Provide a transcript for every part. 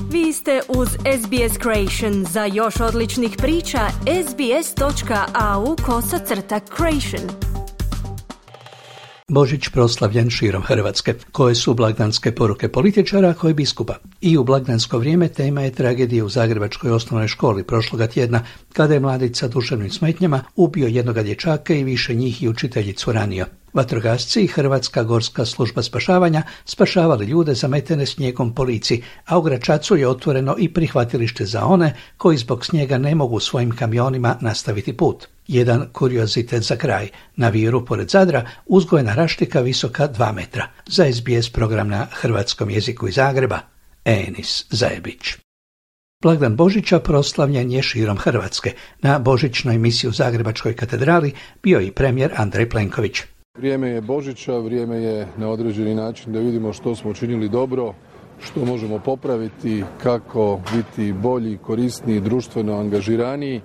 Vi ste uz SBS Creation. Za još odličnih priča, sbs.au/creation. Božić proslavljen širom Hrvatske. Koje su blagdanske poruke političara, koje biskupa? I u blagdansko vrijeme tema je tragedija u Zagrebačkoj osnovnoj školi prošloga tjedna, kada je mladić sa duševnim smetnjama ubio jednoga dječaka i više njih i učiteljicu ranio. Vatrogasci i Hrvatska gorska služba spašavanja spašavali ljude zametene snijegom po lici, a u Gračacu je otvoreno i prihvatilište za one koji zbog snijega ne mogu svojim kamionima nastaviti put. Jedan kuriozitet za kraj. Na Viru pored Zadra uzgojena raštika visoka 2 metra. Za SBS program na hrvatskom jeziku iz Zagreba, Enis Zajebić. Blagdan Božića proslavljen je širom Hrvatske. Na božićnoj misiji u Zagrebačkoj katedrali bio i premijer Andrej Plenković. Vrijeme je Božića, vrijeme je na određeni način da vidimo što smo učinili dobro, što možemo popraviti, kako biti bolji, korisniji, društveno angažiraniji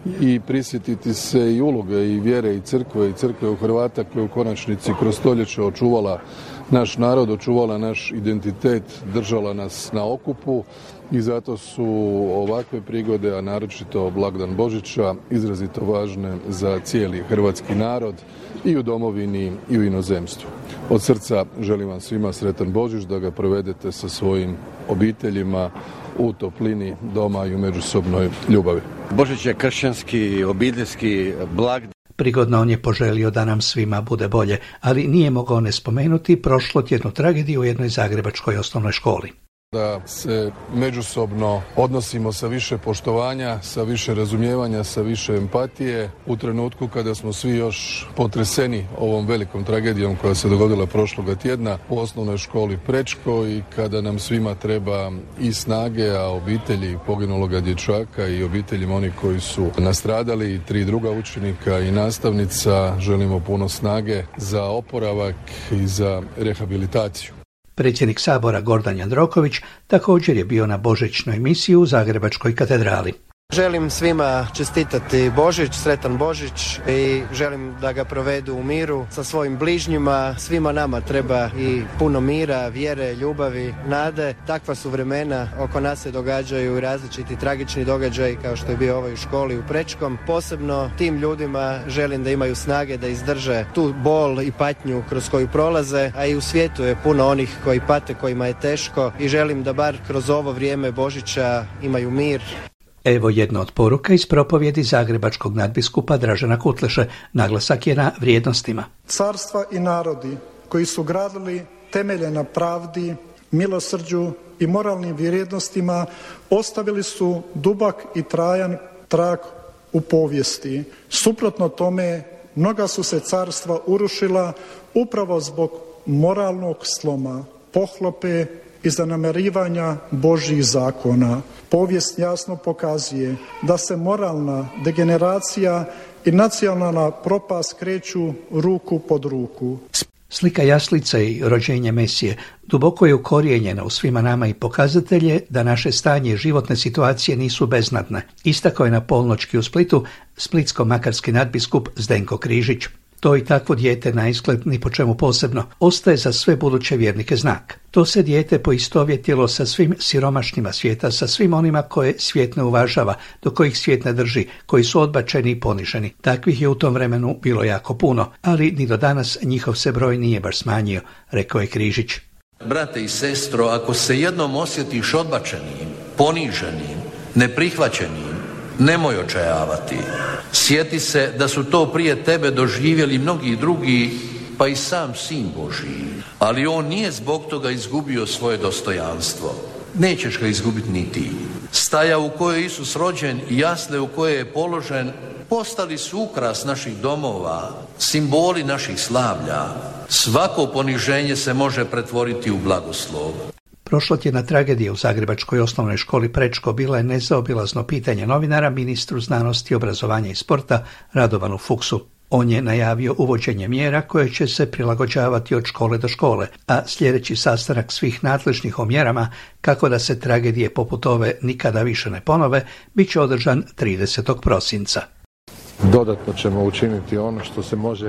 i prisjetiti se i uloge i vjere i crkve u Hrvata koja je u konačnici kroz stoljeće očuvala naš narod, očuvala naš identitet, držala nas na okupu i zato su ovakve prigode, a naročito blagdan Božića, izrazito važne za cijeli hrvatski narod i u domovini i u inozemstvu. Od srca želim vam svima sretan Božić, da ga provedete sa svojim obiteljima u toplini doma i u međusobnoj ljubavi. Božić je kršćanski, obiteljski blagdan. Prigodno on je poželio da nam svima bude bolje, ali nije mogao ne spomenuti prošlotjednu tragediju u jednoj zagrebačkoj osnovnoj školi. Da se međusobno odnosimo sa više poštovanja, sa više razumijevanja, sa više empatije. U trenutku kada smo svi još potreseni ovom velikom tragedijom koja se dogodila prošloga tjedna u osnovnoj školi Prečko i kada nam svima treba i snage, a obitelji poginuloga dječaka i obiteljima onih koji su nastradali i 3 druga učenika i nastavnica želimo puno snage za oporavak i za rehabilitaciju. Predsjednik Sabora Gordan Jandroković također je bio na božićnoj misiji u Zagrebačkoj katedrali. Želim svima čestitati Božić, sretan Božić i želim da ga provedu u miru sa svojim bližnjima. Svima nama treba i puno mira, vjere, ljubavi, nade. Takva su vremena, oko nas se događaju različiti tragični događaji kao što je bio ovaj u školi u Prečkom. Posebno tim ljudima želim da imaju snage da izdrže tu bol i patnju kroz koju prolaze, a i u svijetu je puno onih koji pate, kojima je teško i želim da bar kroz ovo vrijeme Božića imaju mir. Evo jedna od poruka iz propovjedi zagrebačkog nadbiskupa Dražena Kutleše. Naglasak je na vrijednostima. Carstva i narodi koji su gradili temelje na pravdi, milosrđu i moralnim vrijednostima ostavili su dubok i trajan trag u povijesti. Suprotno tome, mnoga su se carstva urušila upravo zbog moralnog sloma, pohlope i zanemarivanja Božjih zakona. Povijest jasno pokazuje da se moralna degeneracija i nacionalna propast kreću ruku pod ruku. Slika jaslice i rođenje Mesije duboko je ukorijenjena u svima nama i pokazatelje da naše stanje i životne situacije nisu beznadne. Istakao je na polnoćki u Splitu splitsko-makarski nadbiskup Zdenko Križić. To i takvo dijete na izgled ni po čemu posebno ostaje za sve buduće vjernike znak. To se dijete poistovjetilo sa svim siromašnima svijeta, sa svim onima koje svijet ne uvažava, do kojih svijet ne drži, koji su odbačeni i poniženi. Takvih je u tom vremenu bilo jako puno, ali ni do danas njihov se broj nije baš smanjio, rekao je Križić. Brate i sestro, ako se jednom osjetiš odbačenim, poniženim, neprihvaćenim, nemoj očajavati. Sjeti se da su to prije tebe doživjeli mnogi drugi, pa i sam Sin Božji. Ali on nije zbog toga izgubio svoje dostojanstvo. Nećeš ga izgubiti ni ti. Staja u kojoj je Isus rođen i jasle u kojoj je položen postali su ukras naših domova, simboli naših slavlja. Svako poniženje se može pretvoriti u blagoslov. Prošlotjedna tragedija u Zagrebačkoj osnovnoj školi Prečko bila je nezaobilazno pitanje novinara ministru znanosti, obrazovanja i sporta Radovanu Fuchsu. On je najavio uvođenje mjera koje će se prilagođavati od škole do škole, a sljedeći sastanak svih nadležnih o mjerama kako da se tragedije poput ove nikada više ne ponove, bit će održan 30. prosinca. Dodatno ćemo učiniti ono što se može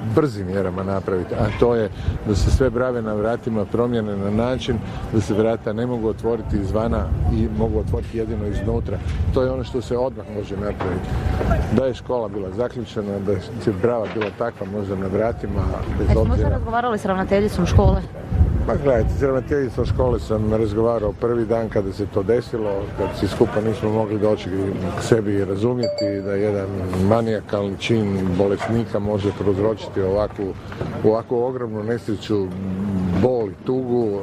brzim mjerama napraviti, a to je da se sve brave na vratima promijene na način da se vrata ne mogu otvoriti izvana i mogu otvoriti jedino iznutra. To je ono što se odmah može napraviti. Da je škola bila zaključena, da je brava bila takva možda na vratima, bez obzira. Smo se razgovarali s ravnateljicom škole? Pa gledajte, s ravnateljicom škole sam razgovarao prvi dan kada se to desilo, kad svi skupa nismo mogli doći k sebi i razumjeti da jedan manijakalni čin bolesnika može prouzročiti ovakvu ogromnu nesreću, bol i tugu.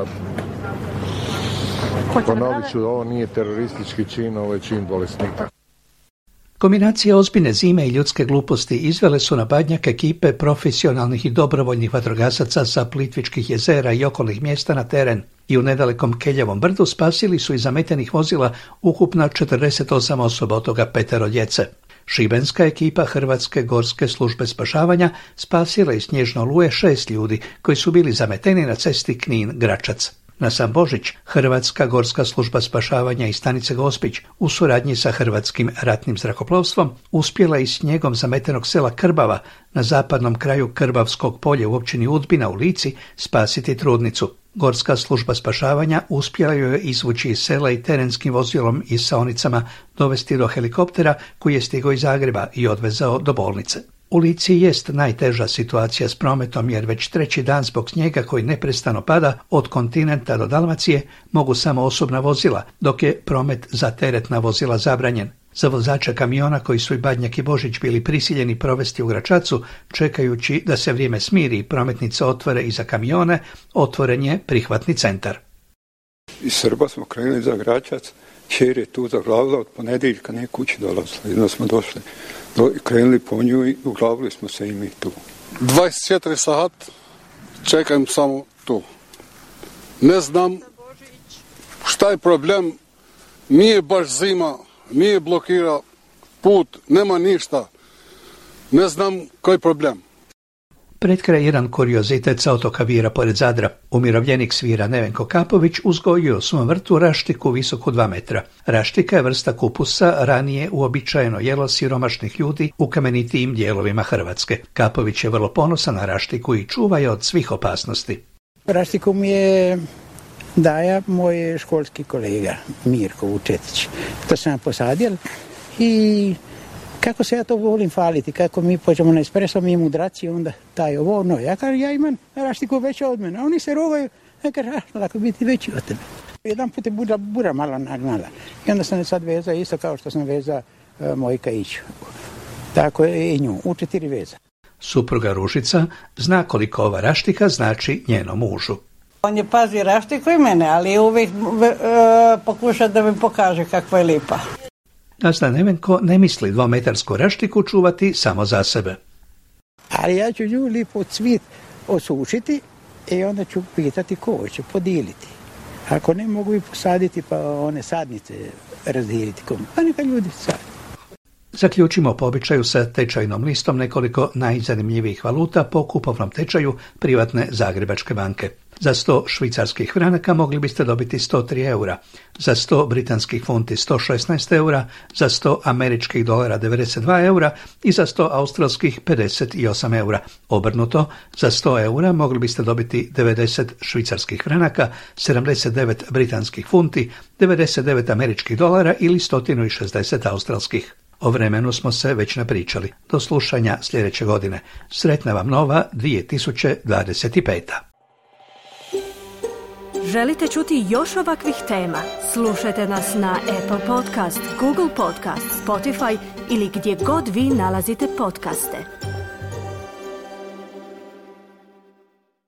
Ponovit ću, ovo nije teroristički čin, ovo je čin bolesnika. Kombinacija ozbiljne zime i ljudske gluposti izvele su na Badnjak ekipe profesionalnih i dobrovoljnih vatrogasaca sa Plitvičkih jezera i okolnih mjesta na teren i u nedalekom Keljevom brdu spasili su iz zametenih vozila ukupno 48 osoba, od toga 5 djece. Šibenska ekipa Hrvatske gorske službe spašavanja spasila iz snježne oluje 6 ljudi koji su bili zameteni na cesti Knin-Gračac. Na sam Božić, Hrvatska gorska služba spašavanja iz stanice Gospić u suradnji sa Hrvatskim ratnim zrakoplovstvom uspjela iz snijegom zametenog sela Krbava na zapadnom kraju Krbavskog polja u općini Udbina u Lici spasiti trudnicu. Gorska služba spašavanja uspjela joj je izvući iz sela i terenskim vozilom i saonicama dovesti do helikoptera koji je stigao iz Zagreba i odvezao do bolnice. U Lici jest najteža situacija s prometom jer već 3. dan zbog snijega koji neprestano pada od kontinenta do Dalmacije mogu samo osobna vozila, dok je promet za teretna vozila zabranjen. Za vozača kamiona koji su i Badnjak i Božić bili prisiljeni provesti u Gračacu, čekajući da se vrijeme smiri i prometnice otvore i za kamione, otvoren je prihvatni centar. Iz Srba smo krenuli za Gračac, čer je tu zaglavila, od ponedjeljka nije kući dolazila, jedno smo došli. Krenuli po nju i uglavili smo se i mi tu. 24 sat čekam samo tu. Ne znam šta je problem, nije baš zima, nije blokira put, nema ništa. Ne znam koji je problem. Pred kraj jedan kuriozitet sa otoka Vira pored Zadra. Umirovljenik svira Nevenko Kapović uzgojio u svom vrtu raštiku visoku 2 metra. Raštika je vrsta kupusa, ranije uobičajeno jelo siromašnih ljudi u kamenitijim dijelovima Hrvatske. Kapović je vrlo ponosan na raštiku i čuva je od svih opasnosti. Raštiku mi je daja moj školski kolega Mirko Vučetić. To sam ja posadio i kako se ja to volim faliti, kako mi pođemo na espresso, mi mudraci, onda taj ovo, no, ja kažem, ja imam raštiku veća od mene, a oni se rogaju, ja kažem, lako biti veći od tebe. Jedan put je bura malo nagnala i onda sam je sad vezao isto kao što sam vezao moj kaić. Tako je i nju, u 4 veza. Supruga Ružica zna koliko ova raštika znači njenom mužu. On je pazi raštiku i mene, ali uvijek pokuša da mi pokaže kakva je lipa. Gazda Nevenko ne misli 2-metarsku raštiku čuvati samo za sebe. Ali ja ću nju lipo cvit osušiti i onda ću pitati ko će podijeliti. Ako ne, mogu i posaditi pa one sadnice razdijeliti komu. Pa neka ljudi sadi. Zaključimo po običaju sa tečajnom listom nekoliko najzanimljivijih valuta po kupovnom tečaju privatne Zagrebačke banke. Za 100 švicarskih franaka mogli biste dobiti 103 eura, za 100 britanskih funti 116 eura, za 100 američkih dolara 92 eura i za 100 australskih 58 eura. Obrnuto, za 100 eura mogli biste dobiti 90 švicarskih franaka, 79 britanskih funti, 99 američkih dolara ili 160 australskih. O vremenu smo se već napričali. Do slušanja sljedeće godine. Sretna vam nova 2025. Želite čuti još ovakvih tema? Slušajte nas na Apple Podcast, Google Podcast, Spotify ili gdje god vi nalazite podcaste.